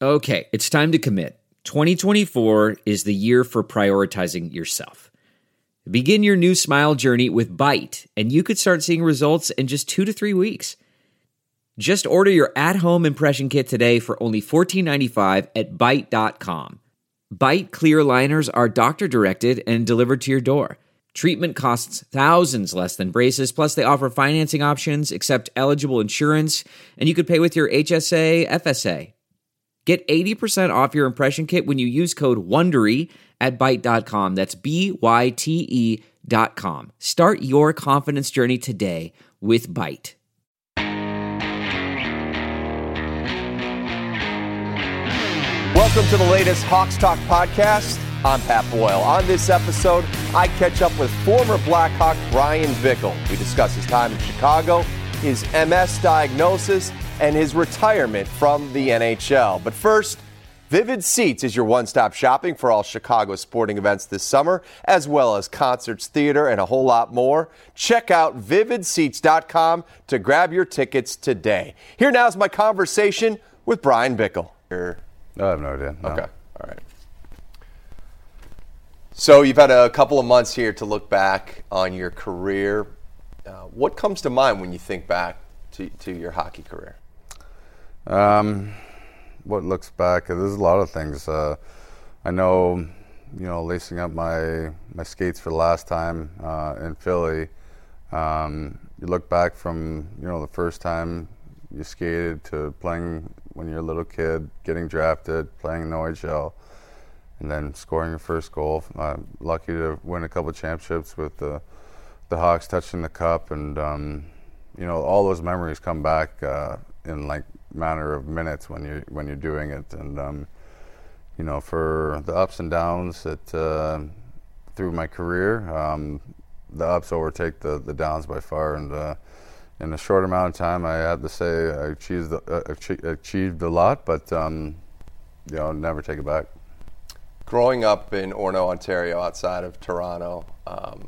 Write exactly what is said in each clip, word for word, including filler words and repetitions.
Okay, it's time to commit. twenty twenty-four is the year for prioritizing yourself. Begin your new smile journey with Byte, and you could start seeing results in just two to three weeks. Just order your at-home impression kit today for only fourteen ninety-five at byte dot com. Byte clear aligners are doctor-directed and delivered to your door. Treatment costs thousands less than braces, plus they offer financing options, accept eligible insurance, and you could pay with your H S A, F S A. Get eighty percent off your impression kit when you use code WONDERY at byte dot com. That's B Y T E dot com. Start your confidence journey today with Byte. Welcome to the latest Hawks Talk podcast. I'm Pat Boyle. On this episode, I catch up with former Blackhawk Brian Bickell. We discuss his time in Chicago, his M S diagnosis, and his retirement from the N H L. But first, Vivid Seats is your one-stop shopping for all Chicago sporting events this summer, as well as concerts, theater, and a whole lot more. Check out vivid seats dot com to grab your tickets today. Here now is my conversation with Brian Bickell. I have no idea. No. Okay, all right. So you've had a couple of months here to look back on your career. Uh, what comes to mind when you think back to, to your hockey career? Um, what looks back, there's a lot of things. Uh, I know, you know, lacing up my my skates for the last time uh, in Philly. Um, you look back from, you know, the first time you skated to playing when you're a little kid, getting drafted, playing in the O H L, and then scoring your first goal. I'm lucky to win a couple of championships with the the Hawks, touching the cup, and um, you know, all those memories come back uh, in like matter of minutes when you when you're doing it. And um, you know, for the ups and downs that uh, through my career, um, the ups overtake the, the downs by far. And uh, in a short amount of time, I have to say I achieved uh, achieved a lot, but um, you know, never take it back. Growing up in Orono, Ontario, outside of Toronto, um,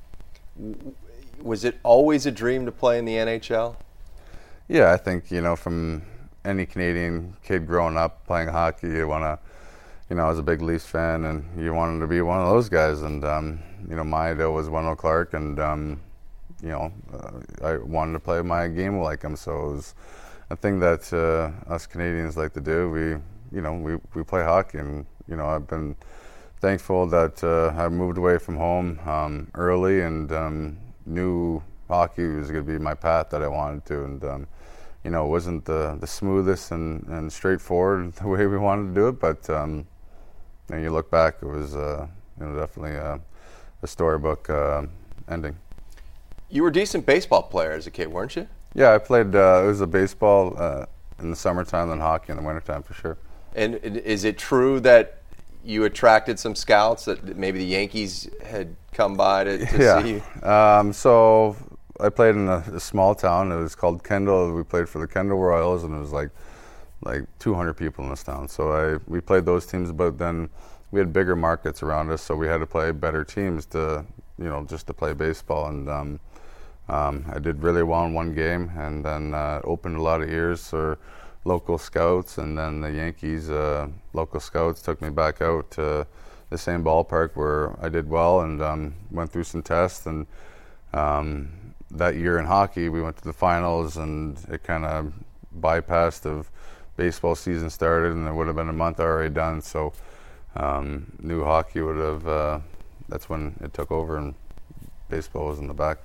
was it always a dream to play in the N H L? Yeah, I think, you know, from any Canadian kid growing up playing hockey, you want to, you know, I was a big Leafs fan, and you wanted to be one of those guys. And, um, you know, my idol was Wendell Clark, and, um, you know, uh, I wanted to play my game like him. So it was a thing that uh, us Canadians like to do. We, you know, we, we play hockey, and, you know, I've been thankful that uh, I moved away from home um, early and um, knew hockey was going to be my path that I wanted to. And, um, you know, it wasn't the, the smoothest and, and straightforward the way we wanted to do it, but um, when you look back, it was uh, you know, definitely a, a storybook uh, ending. You were a decent baseball player as a kid, weren't you? Yeah, I played, uh, it was a baseball uh, in the summertime, then hockey in the wintertime for sure. And is it true that you attracted some scouts, that maybe the Yankees had come by to, to yeah. see you? Um, so I played in a, a small town. It was called Kendall. We played for the Kendall Royals, and it was like like two hundred people in this town. So I we played those teams, but then we had bigger markets around us, so we had to play better teams to, you know, just to play baseball. And um, um, I did really well in one game, and then uh, opened a lot of ears for local scouts, and then the Yankees uh, local scouts took me back out to the same ballpark where I did well, and um, went through some tests. And um, that year in hockey, we went to the finals, and it kind of bypassed of baseball season started, and it would have been a month already done. So um, new hockey would have, uh, that's when it took over, and baseball was in the back.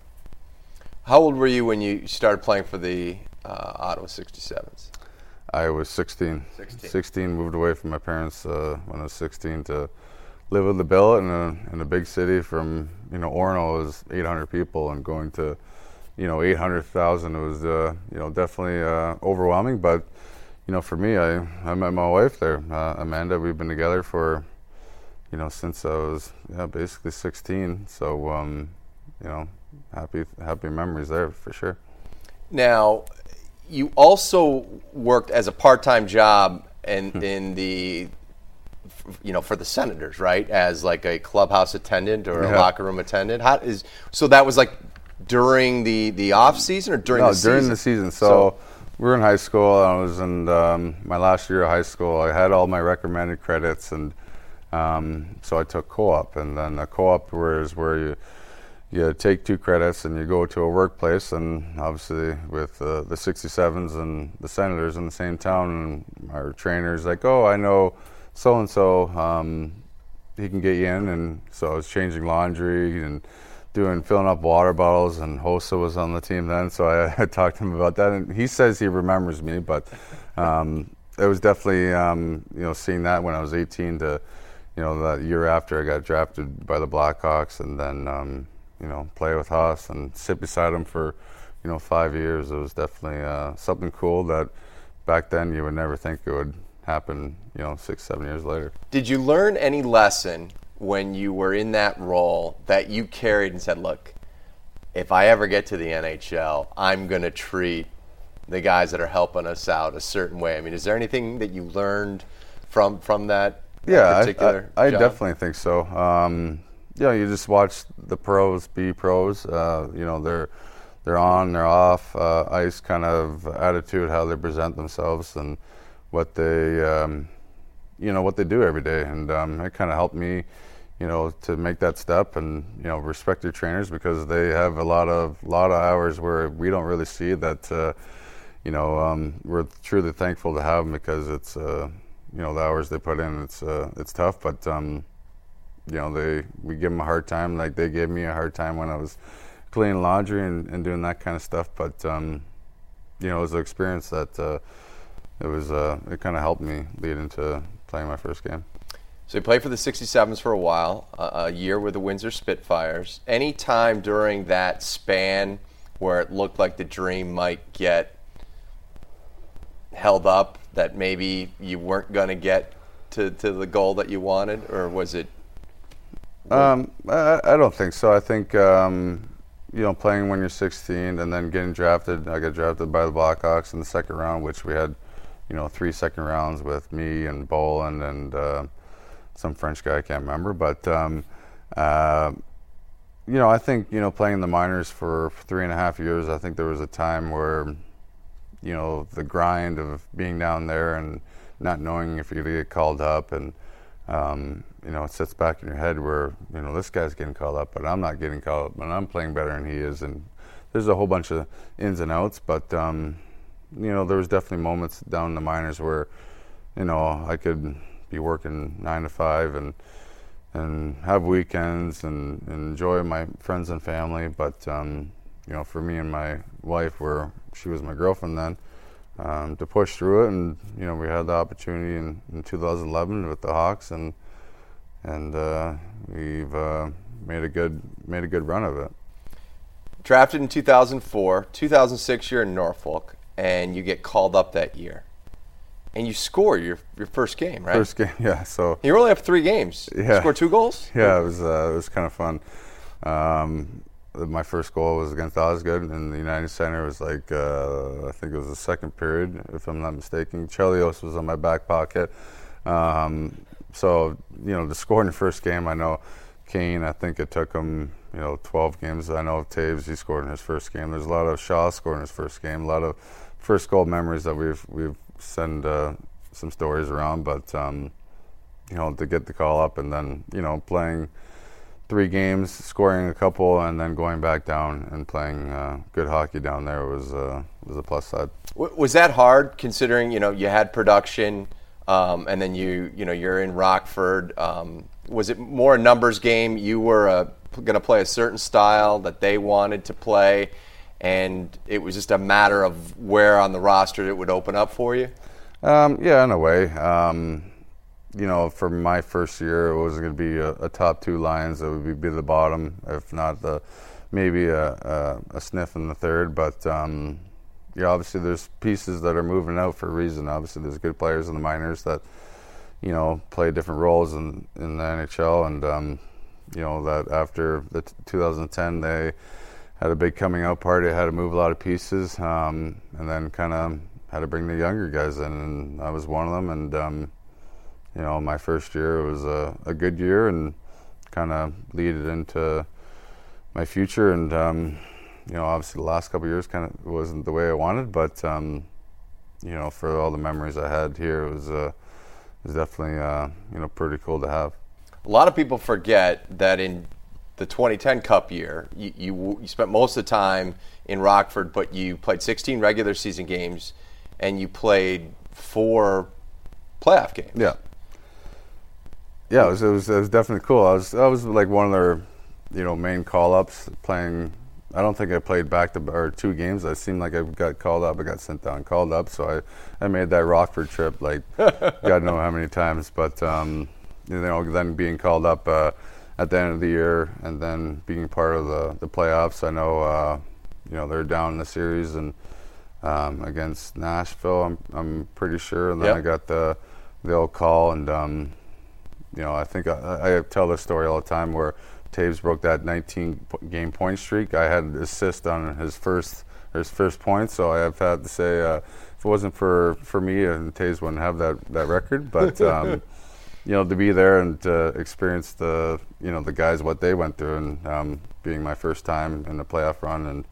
How old were you when you started playing for the uh, Ottawa sixty-sevens? I was sixteen. sixteen. sixteen, moved away from my parents uh, when I was sixteen to live with the bill in a in a big city. From, you know, Orono was eight hundred people, and going to, you know, eight hundred thousand, it was uh, you know, definitely uh, overwhelming. But, you know, for me, I, I met my wife there, uh, Amanda. We've been together for, you know, since I was yeah, basically sixteen. So um, you know, happy happy memories there for sure. Now, you also worked as a part-time job in in the, you know, for the Senators, right? As like a clubhouse attendant or a yeah. locker room attendant. How is so that was like during the, the off season or during no, the season? during the season. So, So- we were in high school. I was in um, my last year of high school. I had all my recommended credits, and um, so I took co-op. And then a co-op is where you you take two credits and you go to a workplace. And obviously with uh, the sixty-sevens and the Senators in the same town, and our trainer's like, oh, I know so-and-so, um, he can get you in. And so I was changing laundry and doing filling up water bottles, and Hossa was on the team then, so I, I talked to him about that, and he says he remembers me, but um, it was definitely um, you know, seeing that when I was eighteen to, you know, that year after I got drafted by the Blackhawks, and then um, you know, play with Haas and sit beside him for, you know, five years. It was definitely uh, something cool that back then you would never think it would happen, you know, six, seven years later. Did you learn any lesson when you were in that role that you carried and said, look, if I ever get to the N H L, I'm going to treat the guys that are helping us out a certain way? I mean, is there anything that you learned from from that, that yeah, particular I, I, I job? definitely think so. Um, you know, you just watch the pros be pros. Uh, you know, they're they're on, they're off, uh, ice kind of attitude, how they present themselves, and what they, um, you know, what they do every day. And um, it kind of helped me, you know, to make that step, and, you know, respect your trainers, because they have a lot of lot of hours where we don't really see that. Uh, you know, um, we're truly thankful to have them, because it's, uh, you know, the hours they put in. It's uh, it's tough, but um, you know, they we give them a hard time, like they gave me a hard time when I was cleaning laundry and, and doing that kind of stuff. But um, you know, it was an experience that uh, it was uh, it kind of helped me lead into playing my first game. So you played for the sixty-sevens for a while, uh, a year with the Windsor Spitfires. Any time during that span where it looked like the dream might get held up, that maybe you weren't going to get to to the goal that you wanted, or was it? Um, I, I don't think so. I think um, you know, playing when you're sixteen and then getting drafted. I got drafted by the Blackhawks in the second round, which we had, you know, three second rounds with me and Boland and uh, some French guy I can't remember. But um, uh, you know, I think, you know, playing in the minors for three and a half years, I think there was a time where, you know, the grind of being down there and not knowing if you're going to get called up, and um, you know, it sits back in your head where, you know, this guy's getting called up, but I'm not getting called up, and I'm playing better than he is, and there's a whole bunch of ins and outs. But um, you know, there was definitely moments down in the minors where, you know, I could be working nine to five and and have weekends and, and enjoy my friends and family. But um, you know, for me and my wife, where she was my girlfriend then, um, to push through it, and you know, we had the opportunity in, in two thousand eleven with the Hawks, and and uh, we've uh, made a good made a good run of it. Drafted in two thousand four, two thousand six you're in Norfolk, and you get called up that year, and you score your your first game, right? First game, yeah. So you were only up three games. Yeah. You scored two goals. Yeah, it was uh, it was kind of fun. Um, my first goal was against Osgood in the United Center. It was like uh, I think it was the second period, if I'm not mistaken. Chelios was on my back pocket. Um, so you know, to score in the first game, I know Kane, I think it took him, you know, twelve games. I know Taves, he scored in his first game. There's a lot of Shaw scored in his first game. A lot of first goal memories that we've we've sent uh, some stories around. But um, you know, to get the call up and then, you know, playing three games, scoring a couple, and then going back down and playing uh, good hockey down there was uh, was a plus side. Was that hard, considering, you know, you had production, um, and then you you know you're in Rockford? Um, was it more a numbers game? You were uh, going to play a certain style that they wanted to play, and it was just a matter of where on the roster it would open up for you? Um, yeah, in a way. Um, you know, for my first year, it was going to be a, a top two lines. It would be, be the bottom, if not the maybe a, a, a sniff in the third. But um, yeah, obviously there's pieces that are moving out for a reason. Obviously there's good players in the minors that, you know, play different roles in, in the N H L. And, um, you know, that after the t- two thousand ten, they had a big coming out party, had to move a lot of pieces, um, and then kind of had to bring the younger guys in. And I was one of them. And, um, you know, my first year was a, a good year and kind of leaded into my future. And, um, you know, obviously the last couple of years kind of wasn't the way I wanted, but, um, you know, for all the memories I had here, it was, uh, it was definitely, uh, you know, pretty cool to have. A lot of people forget that in the twenty ten Cup year, you, you, you spent most of the time in Rockford, but you played sixteen regular season games, and you played four playoff games. Yeah. Yeah, it was, it was, it was definitely cool. I was, I was like one of their, you know, main call-ups playing. I don't think I played back to or two games. It seemed like I got called up. I got sent down, called up. So I, I made that Rockford trip like God knows how many times. But um, you know, then being called up uh, at the end of the year, and then being part of the, the playoffs. I know, uh, you know, they're down in the series and um, against Nashville. I'm I'm pretty sure. And then yep. I got the the old call, and um, you know, I think I, I tell this story all the time where Taves broke that nineteen game point streak. I had an assist on his first his first point, so I have had to say uh, if it wasn't for, for me, and Taves wouldn't have that, that record. But um, you know, to be there and to experience the you know the guys what they went through, and um, being my first time in the playoff run, and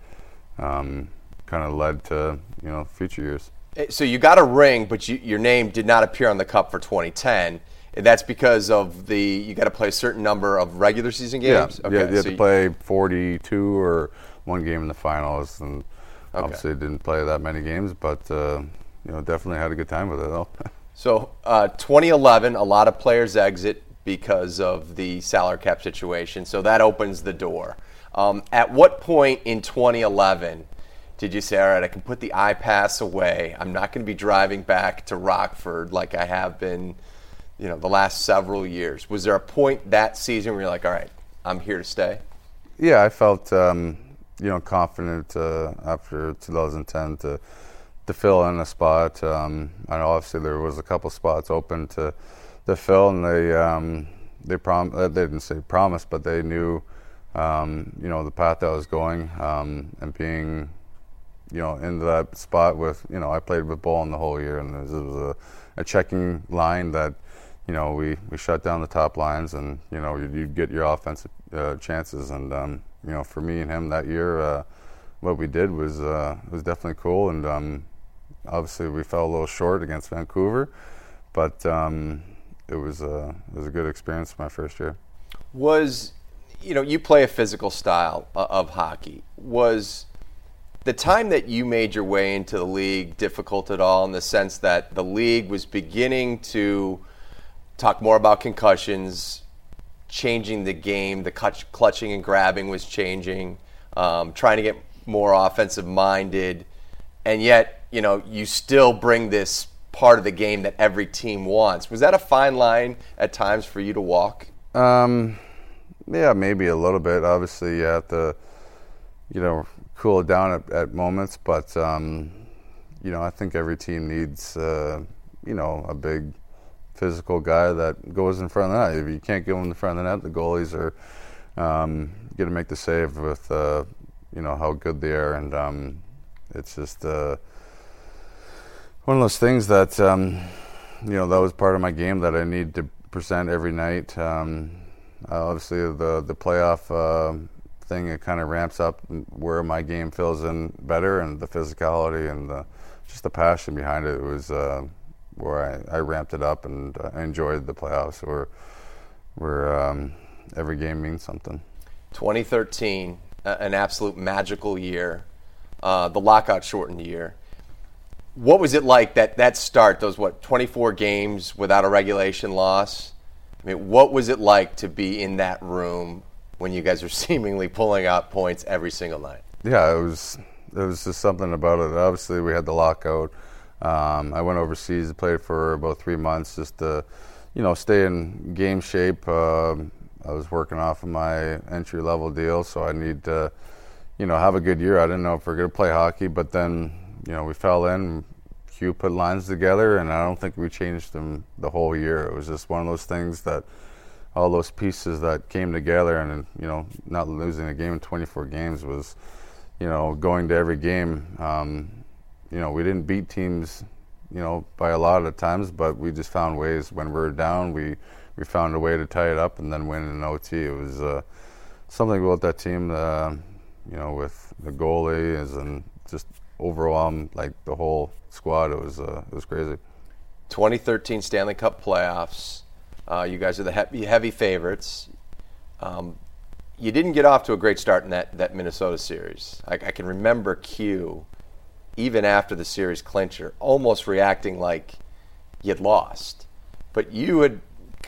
um, kind of led to you know future years. So you got a ring, but you, your name did not appear on the Cup for twenty ten. That's because of the you got to play a certain number of regular season games. Yeah, okay, yeah you have so to play forty-two or one game in the finals, and okay. obviously didn't play that many games, but uh, you know definitely had a good time with it though. So uh, twenty eleven, a lot of players exit because of the salary cap situation, so that opens the door. Um, at what point in twenty eleven did you say, all right, I can put the iPass away. I'm not going to be driving back to Rockford like I have been, you know, the last several years? Was there a point that season where you're like, all right, I'm here to stay? Yeah, I felt, um, you know, confident uh, after two thousand ten to to fill in a spot. Um, I know obviously there was a couple spots open to to fill, and they um, they prom they didn't say promise, but they knew, um, you know, the path I was going, um, and being, you know, into that spot with, you know, I played with Bolin the whole year, and it was, it was a, a checking line that, you know, we, we shut down the top lines, and, you know, you'd, you'd get your offensive uh, chances. And, um, you know, for me and him that year, uh, what we did was uh, was definitely cool. And um, obviously we fell a little short against Vancouver, but um, it was, uh, it was a good experience my first year. Was, you know, you play a physical style of hockey. Was the time that you made your way into the league difficult at all, in the sense that the league was beginning to talk more about concussions, changing the game, the clutch, clutching and grabbing was changing, um, trying to get more offensive minded, and yet, you know, you still bring this part of the game that every team wants. Was that a fine line at times for you to walk? Um, yeah, maybe a little bit. Obviously, you have to, you know, cool it down at, at moments, but um, you know, I think every team needs, uh, you know, a big physical guy that goes in front of the net. If you can't go in the front of the net, the goalies are um, going to make the save with, uh, you know, how good they are, and um, it's just uh, one of those things that, um, you know, that was part of my game that I need to present every night. Um, obviously, the the playoff uh, thing, it kind of ramps up where my game fills in better, and the physicality and the, just the passion behind it was uh, where I, I ramped it up, and uh, I enjoyed the playoffs where, where um, every game means something. twenty thirteen, an absolute magical year, uh, the lockout shortened year. What was it like that, that start, those, what, twenty-four games without a regulation loss? I mean, what was it like to be in that room when you guys are seemingly pulling out points every single night? Yeah, it was it was just something about it. Obviously, we had the lockout. Um, I went overseas, played for about three months just to, you know, stay in game shape. Um, I was working off of my entry-level deal, so I need to, you know, have a good year. I didn't know if we we're going to play hockey, but then, you know, we fell in. Hugh put lines together, and I don't think we changed them the whole year. It was just one of those things that all those pieces that came together, and, you know, not losing a game in twenty-four games was, you know, going to every game. Um, you know, we didn't beat teams, you know, by a lot of times, but we just found ways. When we were down, we, we found a way to tie it up and then win in O T. It was uh, something about that team, uh, you know, with the goalies and just overwhelmed like the whole squad. It was uh, it was crazy. twenty thirteen Stanley Cup playoffs. Uh, you guys are the heavy, heavy favorites. Um, you didn't get off to a great start in that, that Minnesota series. I, I can remember Q, even after the series clincher, almost reacting like you'd lost. But you had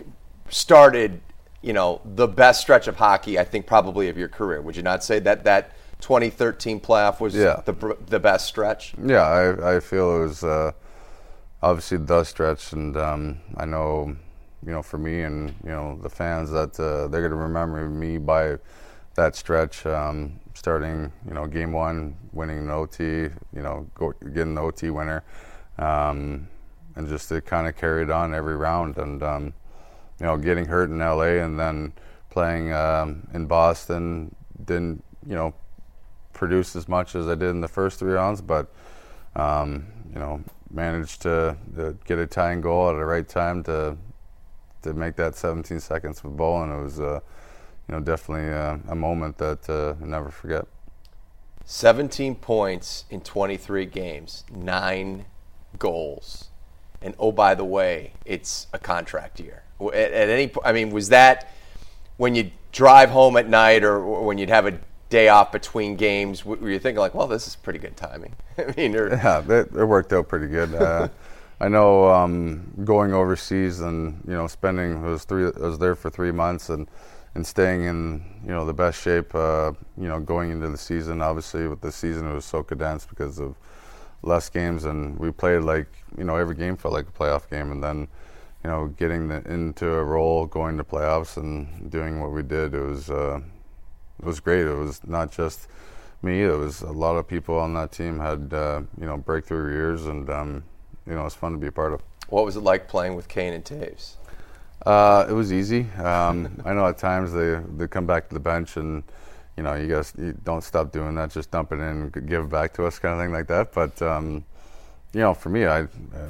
started, you know, the best stretch of hockey, I think, probably of your career. Would you not say that that twenty thirteen playoff was yeah. the the best stretch? Yeah, I, I feel it was uh, obviously the stretch, and um, I know, you know, for me and, you know, the fans that uh, they're going to remember me by that stretch, um, starting, you know, game one, winning an O T, you know, go, getting the O T winner, um, and just it kind of carried on every round, and, um, you know, getting hurt in L A and then playing um, in Boston didn't, you know, produce as much as I did in the first three rounds, but, um, you know, managed to, to get a tying goal at the right time to to make that seventeen seconds with Bolin. It was, uh, you know, definitely uh, a moment that uh, I'll never forget. seventeen points in twenty-three games, nine goals. And oh, by the way, it's a contract year. At, at any, I mean, was that when you drive home at night or, or when you'd have a day off between games, were you thinking like, well, this is pretty good timing? I mean, or, yeah, it, it worked out pretty good. Uh, I know um, going overseas and, you know, spending, it was three, I was there for three months and, and staying in, you know, the best shape, uh, you know, going into the season. Obviously with the season it was so condensed because of less games, and we played like, you know, every game felt like a playoff game, and then, you know, getting the, into a role, going to playoffs and doing what we did, it was, uh, it was great. It was not just me, it was a lot of people on that team had, uh, you know, breakthrough years, and, um, you know, it was fun to be a part of. What was it like playing with Kane and Toews? Uh, it was easy. Um, I know at times they they come back to the bench and, you know, you guys you don't stop doing that. Just dump it in and give it back to us, kind of thing like that. But um, you know, for me, I uh,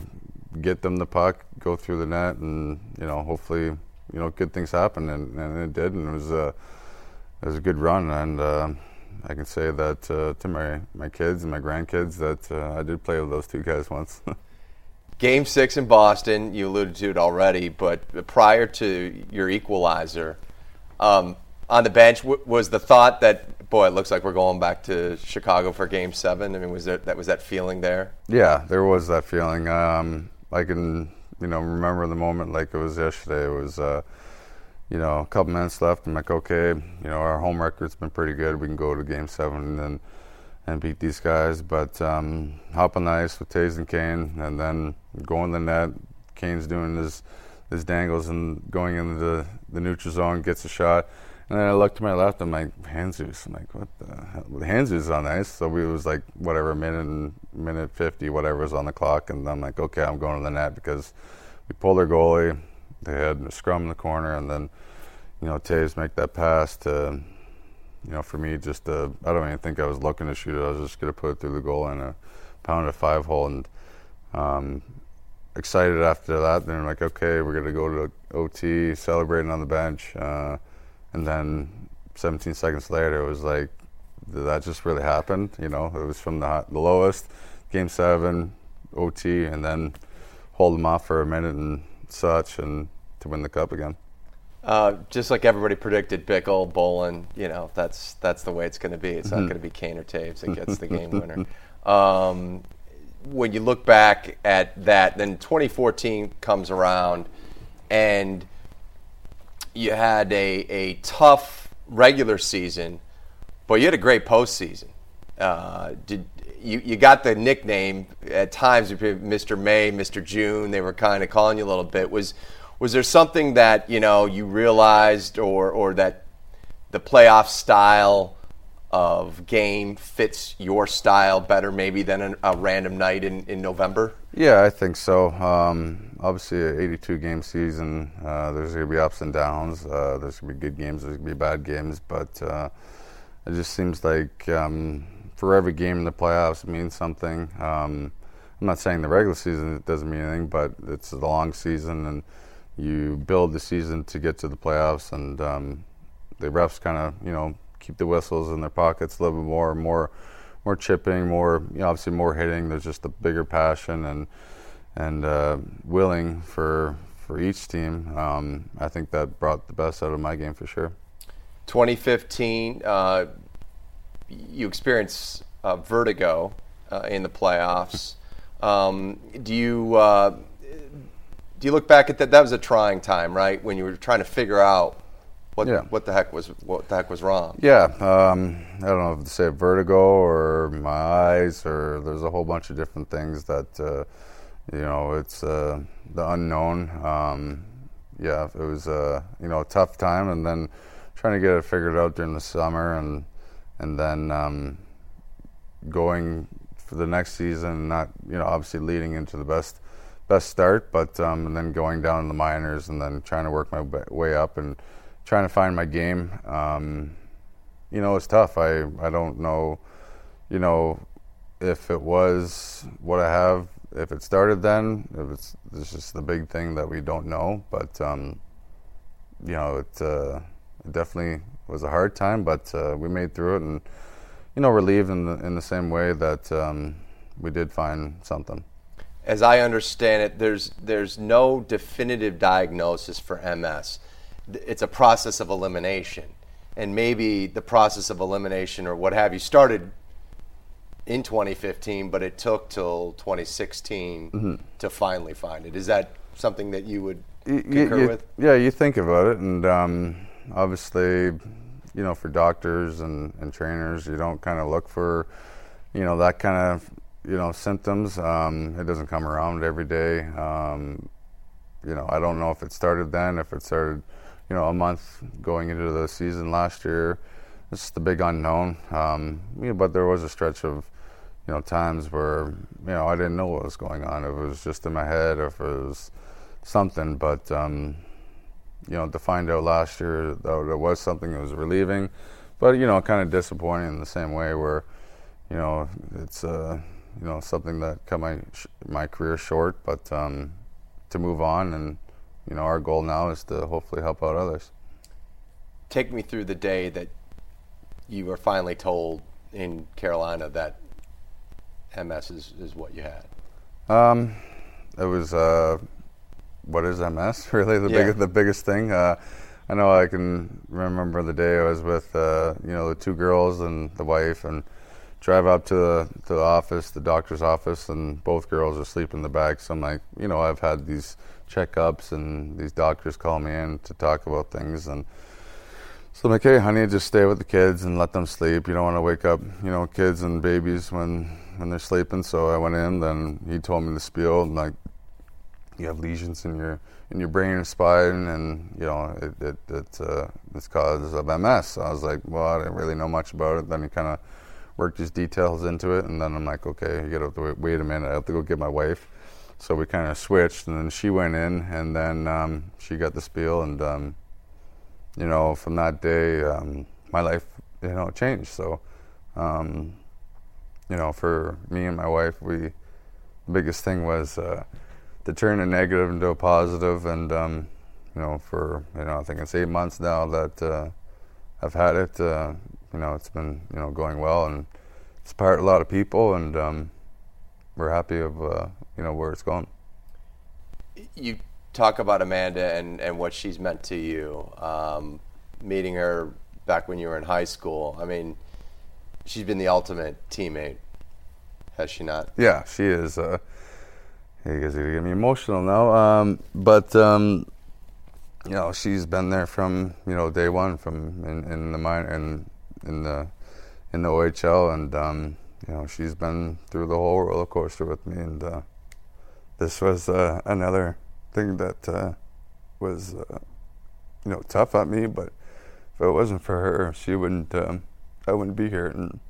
get them the puck, go through the net, and, you know, hopefully, you know, good things happen, and, and it did, and it was a it was a good run, and uh, I can say that uh, to my my kids and my grandkids that uh, I did play with those two guys once. Game six in Boston, you alluded to it already, but prior to your equalizer, um, on the bench, w- was the thought that, boy, it looks like we're going back to Chicago for Game seven? I mean, was there, that was that feeling there? Yeah, there was that feeling. Um, I can, you know, remember the moment like it was yesterday. It was, uh, you know, a couple minutes left. I'm like, okay, you know, our home record's been pretty good. We can go to Game seven and and beat these guys, but um, hop on the ice with Toews and Kane, and then go in the net. Kane's doing his his dangles and going into the, the neutral zone, gets a shot, and then I look to my left. I'm like, Handzus. I'm like, what the hell? Handzus is on the ice. So we was like whatever minute and minute fifty, whatever was on the clock, and I'm like, okay, I'm going to the net because we pulled their goalie. They had a scrum in the corner, and then, you know, Toews make that pass to. You know, for me, just uh, I don't even think I was looking to shoot it. I was just going to put it through the goal and a pound a five hole. And um, excited after that. Then like, okay, we're going to go to O T, celebrating on the bench. Uh, and then seventeen seconds later, it was like, did that just really happen? You know, it was from the, the lowest, Game seven, O T, and then hold them off for a minute and such, and to win the cup again. Uh, just like everybody predicted, Bickell, Bolin, you know, that's that's the way it's going to be. It's not Mm-hmm. going to be Kane or Toews that gets the game winner. Um, when you look back at that, then twenty fourteen comes around, and you had a, a tough regular season, but you had a great postseason. Uh, did you, you got the nickname at times, Mister May, Mister June, they were kind of calling you a little bit. Was Was there something that, you know, you realized or, or that the playoff style of game fits your style better maybe than a, a random night in, in November? Yeah, I think so. Um, obviously, an eighty-two game season, uh, there's going to be ups and downs. Uh, there's going to be good games, there's going to be bad games. But uh, it just seems like um, for every game in the playoffs, it means something. Um, I'm not saying the regular season it doesn't mean anything, but it's a long season, and you build the season to get to the playoffs, and um, the refs kind of, you know, keep the whistles in their pockets a little bit more, more more chipping, more, you know, obviously more hitting. There's just a bigger passion and and uh, willing for for each team. Um, I think that brought the best out of my game for sure. twenty fifteen, uh, you experienced uh, vertigo uh, in the playoffs. Um, do you uh, do you look back at that? That was a trying time, right? When you were trying to figure out what yeah. what the heck was what the heck was wrong. Yeah, um, I don't know if to say vertigo or my eyes, or there's a whole bunch of different things that uh, you know, it's uh, the unknown. Um, yeah, it was a you know a tough time, and then trying to get it figured out during the summer, and and then um, going for the next season, not you know obviously leading into the best best start, but um, and then going down in the minors, and then trying to work my way up and trying to find my game. Um, you know, it's tough. I I don't know, you know, if it was what I have, if it started then, if it's, it's just the big thing that we don't know. But um, you know, it, uh, it definitely was a hard time, but uh, we made through it, and you know, relieved in the in the same way that um, we did find something. As I understand it, there's there's no definitive diagnosis for M S. It's a process of elimination, and maybe the process of elimination or what have you started in twenty fifteen, but it took till twenty sixteen mm-hmm. to finally find it. Is that something that you would you, concur you, with? Yeah, you think about it, and um, obviously, you know, for doctors and, and trainers, you don't kind of look for, you know, that kind of, you know, symptoms. Um, it doesn't come around every day. Um, you know, I don't know if it started then, if it started, you know, a month going into the season last year. It's the big unknown. Um, you know, but there was a stretch of, you know, times where, you know, I didn't know what was going on. If it was just in my head, or if it was something. But, um, you know, to find out last year that there was something, that was relieving. But, you know, kind of disappointing in the same way where, you know, it's, uh, you know, something that cut my my career short. But um, to move on, and, you know, our goal now is to hopefully help out others. Take me through the day that you were finally told in Carolina that M S is, is what you had. Um, it was, uh, what is M S? Really, the yeah. biggest the biggest thing. Uh, I know I can remember the day I was with, uh, you know, the two girls and the wife, and drive up to the, to the office, the doctor's office, and both girls are asleep in the back. So I'm like, you know, I've had these checkups, and these doctors call me in to talk about things, and so I'm like, hey, honey, just stay with the kids and let them sleep. You don't want to wake up, you know, kids and babies when, when they're sleeping. So I went in, then he told me the spiel, and like, you have lesions in your in your brain and spine, and you know, it it, it uh, it's cause of M S. So I was like, well, I didn't really know much about it. Then he kind of worked his details into it, and then I'm like, okay, you gotta wait, wait a minute, I have to go get my wife. So we kind of switched, and then she went in, and then um, she got the spiel, and um, you know, from that day, um, my life, you know, changed. So, um, you know, for me and my wife, we, the biggest thing was uh, to turn a negative into a positive. And, um, you know, for, you know, I think it's eight months now that uh, I've had it. Uh, you know, it's been, you know, going well, and it's inspired a lot of people, and um, we're happy of, uh, you know, where it's going. You talk about Amanda and, and what she's meant to you. Um, meeting her back when you were in high school, I mean, she's been the ultimate teammate, has she not? Yeah, she is. Uh, you guys are getting me emotional now. Um, but, um, you know, she's been there from, you know, day one, from in, in the minor, in, in the in the O H L, and um, you know, she's been through the whole roller coaster with me, and uh, this was uh, another thing that uh, was, uh, you know, tough on me. But if it wasn't for her, she wouldn't. Um, I wouldn't be here, and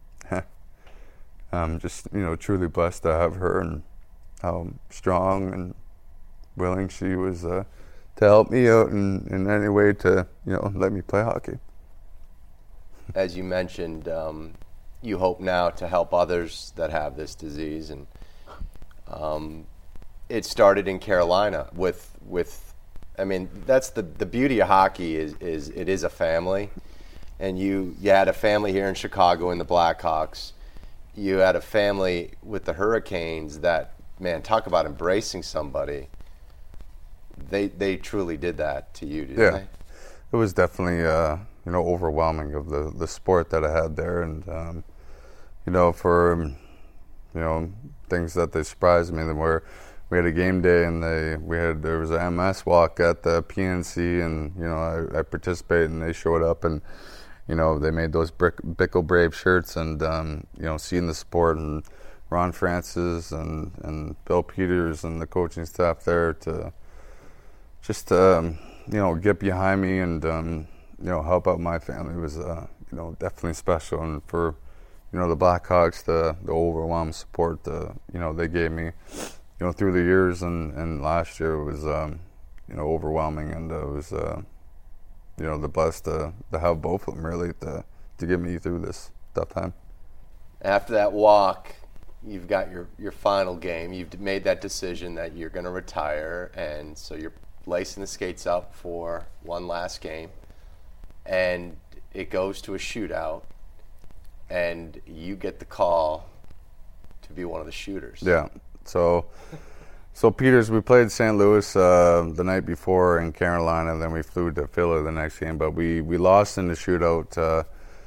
I'm just, you know, truly blessed to have her, and how strong and willing she was uh, to help me out in, in any way to, you know, let me play hockey. As you mentioned, um, you hope now to help others that have this disease, and um, it started in Carolina with with. I mean, that's the the beauty of hockey is is it is a family, and you you had a family here in Chicago in the Blackhawks. you had a family with the Hurricanes that, man, talk about embracing somebody. They they truly did that to you, didn't yeah. they? It was definitely, uh, you know, overwhelming of the, the sport that I had there. And, um, you know, for, you know, things that they surprised me, that were, we had a game day and they, we had, there was an M S walk at the P N C, and, you know, I, I participated and they showed up, and, you know, they made those Brick, Bickle Brave shirts, and, um, you know, seeing the support, and Ron Francis and, and Bill Peters and the coaching staff there to just, um, you know, get behind me and, um, you know, help out my family was, uh, you know, definitely special. And for, you know, the Blackhawks, the, the overwhelming support, the, you know, they gave me, you know, through the years, and, and last year was, um, you know, overwhelming, and it was, uh, you know, the blessed to, to have both of them really to, to get me through this tough time. After that walk, you've got your, your final game. You've made that decision that you're going to retire, and so you're lacing the skates up for one last game, and it goes to a shootout, and you get the call to be one of the shooters. Yeah. So, so Peters, we played Saint Louis uh, the night before in Carolina, and then we flew to Philly the next game. But we, we lost in the shootout uh,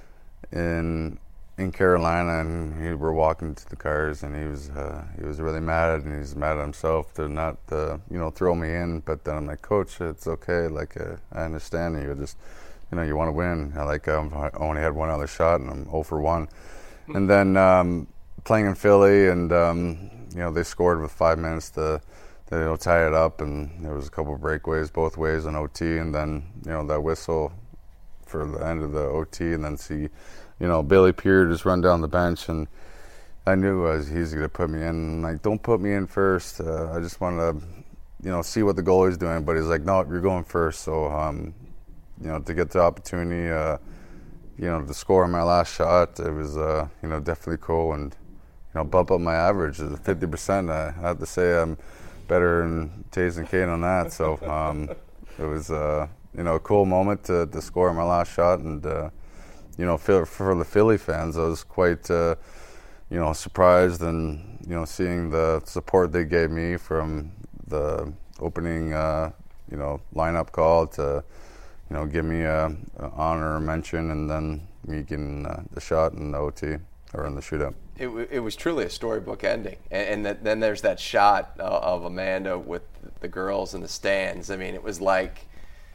in in Carolina, and we were walking to the cars, and he was uh, he was really mad, and he was mad at himself to not uh, you know throw me in. But then I'm like, Coach, it's okay. Like uh, I understand you. Just you know you want to win. I like um, I only had one other shot, and I'm zero for one. And then um, playing in Philly, and um, you know they scored with five minutes to, to you know, tie it up, and there was a couple of breakaways both ways in O T, and then you know that whistle for the end of the O T, and then see. You know, Billy Pierre just run down the bench, and I knew uh, he's going to put me in. I'm like, don't put me in first. Uh, I just want to, you know, see what the goalie's doing. But he's like, no, you're going first. So, um, you know, to get the opportunity, uh, you know, to score my last shot, it was, uh, you know, definitely cool. And, you know, bump up my average to fifty percent. I have to say I'm better than Taze and Kane on that. So um, it was, uh, you know, a cool moment to, to score my last shot. And, uh, you know, for, for the Philly fans, I was quite, uh, you know, surprised, and you know, seeing the support they gave me from the opening, uh, you know, lineup call to, you know, give me a, a honor mention, and then me getting uh, the shot in the O T or in the shootout. It, it was truly a storybook ending, and, and that, then there's that shot uh, of Amanda with the girls in the stands. I mean, it was like,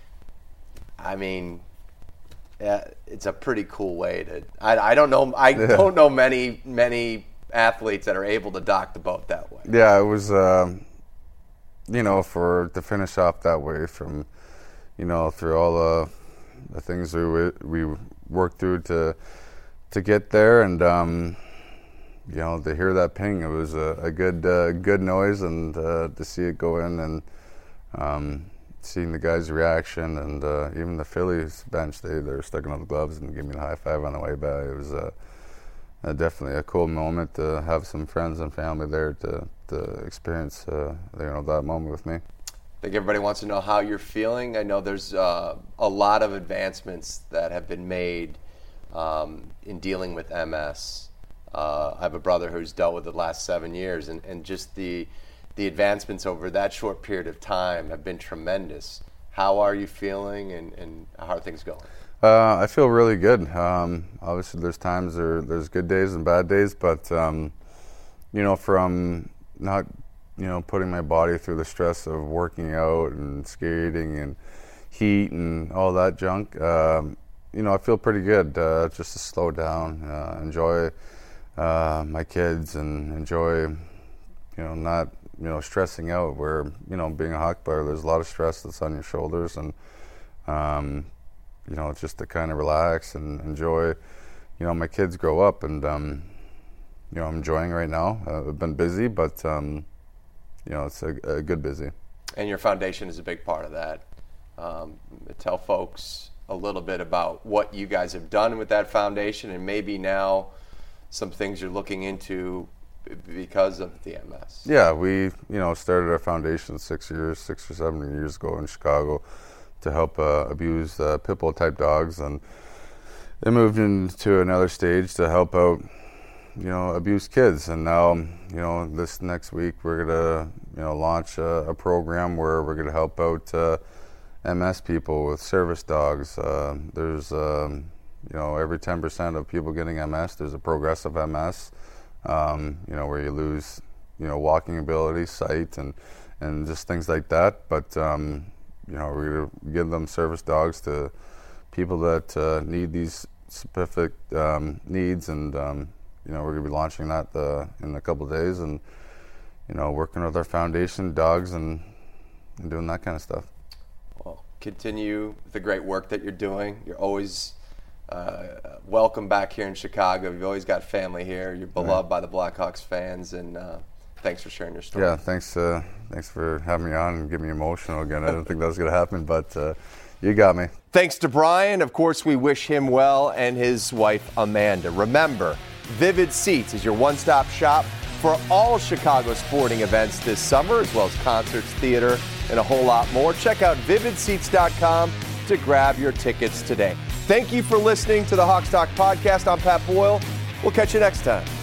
I mean. Yeah, it's a pretty cool way to. I, I don't know. I yeah. don't know many many athletes that are able to dock the boat that way. Yeah, it was. Um, you know, for to finish off that way, from, you know, through all the the things we we worked through to to get there, and um, you know, to hear that ping, it was a, a good uh, good noise, and uh, to see it go in, and. Um, seeing the guys' reaction, and uh, even the Phillies bench, they, they were sticking on the gloves and giving me the high five on the way back. It was uh, uh, definitely a cool moment to have some friends and family there to, to experience uh, you know, that moment with me. I think everybody wants to know how you're feeling. I know there's uh, a lot of advancements that have been made um, in dealing with M S. Uh, I have a brother who's dealt with it the last seven years, and, and just the the advancements over that short period of time have been tremendous. How are you feeling, and, and how are things going? Uh, I feel really good. Um, obviously, there's times there, there's good days and bad days, but um, you know, from not you know putting my body through the stress of working out and skating and heat and all that junk, um, you know, I feel pretty good. Uh, just to slow down, uh, enjoy uh, my kids, and enjoy, you know, not. you know, stressing out, where, you know, being a hockey player, there's a lot of stress that's on your shoulders, and, um, you know, just to kind of relax and enjoy, you know, my kids grow up, and, um, you know, I'm enjoying right now. Uh, I've been busy, but, um, you know, it's a, a good busy. And your foundation is a big part of that. Um, tell folks a little bit about what you guys have done with that foundation, and maybe now some things you're looking into because of the M S. Yeah, we, you know, started our foundation six years, six or seven years ago in Chicago to help uh, abused uh, pit bull type dogs, and it moved into another stage to help out, you know, abuse kids. And now, you know, this next week we're gonna, you know, launch a, a program where we're gonna help out uh, M S people with service dogs. Uh, there's, um, you know, every ten percent of people getting M S, there's a progressive M S, um, you know, where you lose, you know, walking ability, sight, and and just things like that. But um, you know, we're gonna give them service dogs to people that uh, need these specific um, needs, and um, you know, we're gonna be launching that uh, in a couple of days, and you know, working with our foundation, dogs, and, and doing that kind of stuff. Well, continue the great work that you're doing. You're always uh, welcome back here in Chicago. You've always got family here. You're beloved right. by the Blackhawks fans, and uh, thanks for sharing your story. Yeah, thanks. Uh, thanks for having me on and getting me emotional again. I didn't think that was going to happen, but uh, you got me. Thanks to Brian. Of course, we wish him well and his wife Amanda. Remember, Vivid Seats is your one-stop shop for all Chicago sporting events this summer, as well as concerts, theater, and a whole lot more. Check out vivid seats dot com to grab your tickets today. Thank you for listening to the Hawks Talk podcast. I'm Pat Boyle. We'll catch you next time.